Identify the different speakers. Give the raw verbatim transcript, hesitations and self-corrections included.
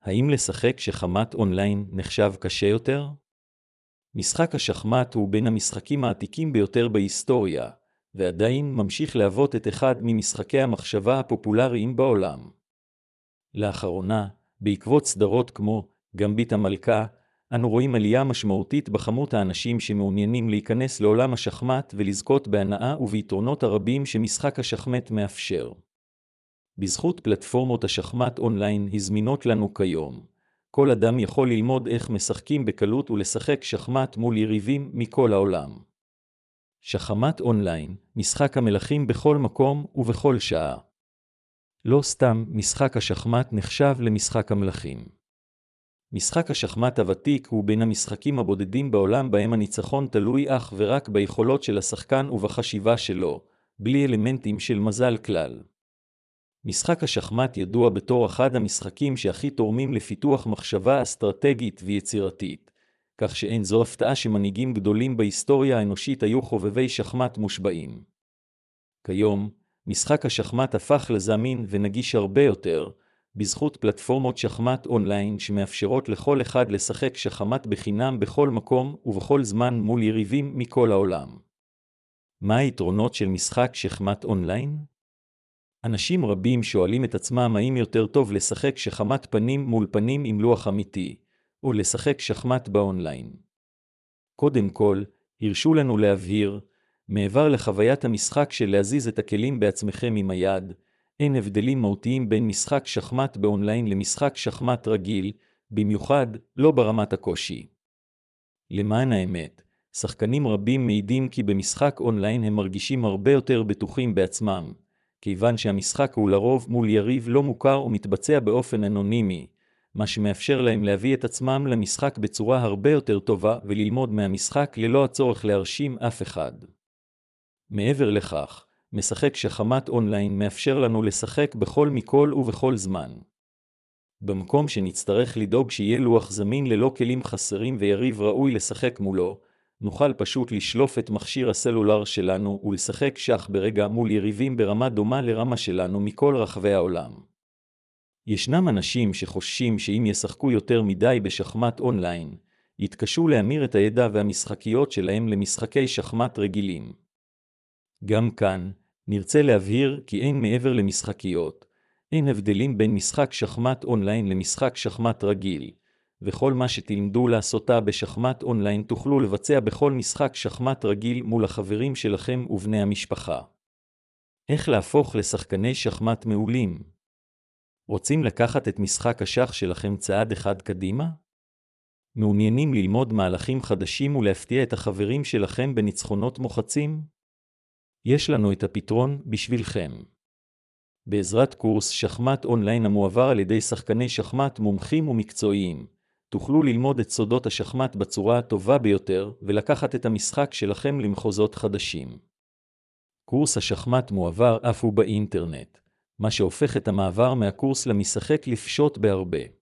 Speaker 1: האם לשחק שחמט אונליין נחשב קשה יותר? משחק השחמט הוא בין המשחקים העתיקים ביותר בהיסטוריה, ועדיין ממשיך להוות את אחד ממשחקי המחשבה הפופולריים בעולם. לאחרונה, בעקבות סדרות כמו גמביט המלכה, אנו רואים עלייה משמעותית בכמות האנשים שמעוניינים להיכנס לעולם השחמט ולזכות בהנאה וביתרונות הרבים שמשחק השחמט מאפשר. בזכות פלטפורמות השחמט אונליין הזמינות לנו כיום, כל אדם יכול ללמוד איך משחקים בקלות ולשחק שחמט מול יריבים מכל העולם. שחמט אונליין, משחק המלכים בכל מקום ובכל שעה. לא סתם משחק השחמט נחשב למשחק המלכים. משחק השחמט הוותיק הוא בין המשחקים הבודדים בעולם בהם הניצחון תלוי אך ורק ביכולות של השחקן ובחשיבה שלו, בלי אלמנטים של מזל כלל. משחק השחמט ידוע בתור אחד המשחקים שהכי תורמים לפיתוח מחשבה אסטרטגית ויצירתית, כך שאין זו הפתעה שמנהיגים גדולים בהיסטוריה האנושית היו חובבי שחמט מושבעים. כיום, משחק השחמט הפך לזמין ונגיש הרבה יותר, בזכות פלטפורמות שחמט אונליין שמאפשרות לכל אחד לשחק שחמט בחינם בכל מקום ובכל זמן מול יריבים מכל העולם. מה היתרונות של משחק שחמט אונליין? אנשים רבים שואלים את עצמם האם יותר טוב לשחק שחמט פנים מול פנים עם לוח אמיתי, או לשחק שחמט באונליין. קודם כל, הרשו לנו להבהיר, מעבר לחוויית המשחק של להזיז את הכלים בעצמכם עם היד, אין הבדלים מהותיים בין משחק שחמט באונליין למשחק שחמט רגיל, במיוחד לא ברמת הקושי. למען האמת, שחקנים רבים מעידים כי במשחק אונליין הם מרגישים הרבה יותר בטוחים בעצמם, כיוון שהמשחק הוא לרוב מול יריב לא מוכר ומתבצע באופן אנונימי, מה שמאפשר להם להביא את עצמם למשחק בצורה הרבה יותר טובה וללמוד מהמשחק ללא הצורך להרשים אף אחד. מעבר לכך, משחק שחמט אונליין מאפשר לנו לשחק בכל מכל ובכל זמן. במקום שנצטרך לדאוג שיהיה לוח זמין ללא כלים חסרים ויריב ראוי לשחק מולו, נוכל פשוט לשלוף את מכשיר הסלולר שלנו ולשחק שח ברגע מול יריבים ברמה דומה לרמה שלנו מכל רחבי העולם. ישנם אנשים שחוששים שאם ישחקו יותר מדי בשחמט אונליין, יתקשו להמיר את הידע והמשחקיות שלהם למשחקי שחמט רגילים. גם כאן, נרצה להבהיר כי אין מעבר למשחקיות, אין הבדלים בין משחק שחמט אונליין למשחק שחמט רגיל, וכל מה שתלמדו לעשותה בשחמט אונליין תוכלו לבצע בכל משחק שחמט רגיל מול החברים שלכם ובני המשפחה. איך להפוך לשחקני שחמט מעולים? רוצים לקחת את משחק השח שלכם צעד אחד קדימה? מעוניינים ללמוד מהלכים חדשים ולהפתיע את החברים שלכם בניצחונות מוחצים? יש לנו את הפתרון בשבילכם. בעזרת קורס שחמט אונליין המועבר על ידי שחקני שחמט מומחים ומקצועיים, תוכלו ללמוד את סודות השחמט בצורה הטובה ביותר ולקחת את המשחק שלכם למחוזות חדשים. קורס השחמט מועבר אף הוא באינטרנט, מה שהופך את המעבר מהקורס למשחק לפשוט בהרבה.